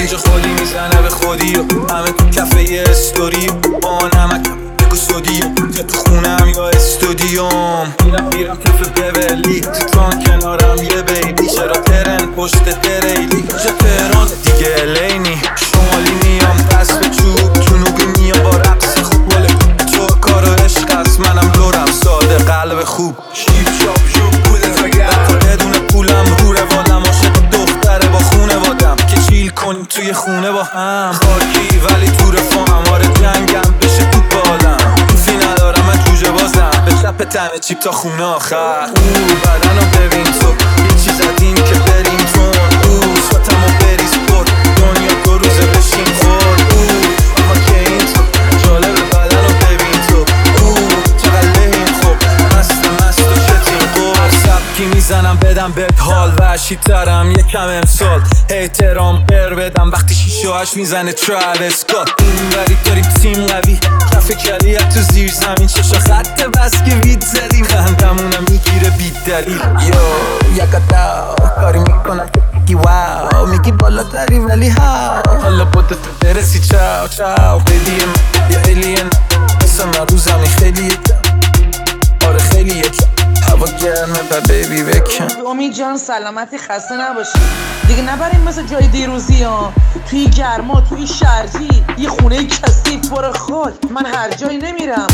اینجا خالی میزنه به خودی و همه تو کفه یه استوری با نمک بگو سودیوم یا تو خونم یا استودیوم میرم کف ببلی تو تران کنارم یه بیبی چرا ترن پشت تریلی اینجا تهران دیگه الینی شمالی میام دست به چوب جنوبی میام با رقص خوب ولی تو کار و عشق است منم لورم ساده قلب خوب شیب شاپ شوب پولت بگرد بدون پولم رو روالم عاشق دختره با خونه وادم که چیل کنیم توی خونه با هم خاکی ولی تو رفاهم آره جنگم بشه تو بالم فی ندارم من جوجه بازم به چپ تمه چیپ تا خونه آخر بدن رو ببین تو یه چیز زدیم که بریم تون ساتم و بریز پر دنیا دو روزه بشیم خور اما که این تو جالب بدن رو ببین تو چقدر لحیم خوب مست و شتیم قور سبکی میزنم بدم بهت حال وحشی ترم یکم امسال احترام بر بدم وقتی شیشه هاش میزنه تراویس سکات این وری داریم تیم قوی کف کلیت تو زیر زمین چشا خط بس که وید زدیم خندمونم میگیره بید دلیل یو یکتا کاری میکنم که بگی واو میگی بالا تری ولی هاو حالا بوده تو برسی چاو چاو بدیم یه الین اسم من رو زمین خیلی آره خیلی هوا گرمه و بیبی بکن امید جان سلامتی خسته نباشی دیگه نبریم مثل جای دیروزی ها توی گرما توی شرجی یه خونه کثیف پر خاک من هر جایی نمیرم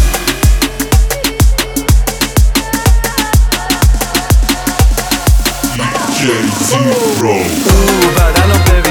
DJ Zero. بدن رو ببین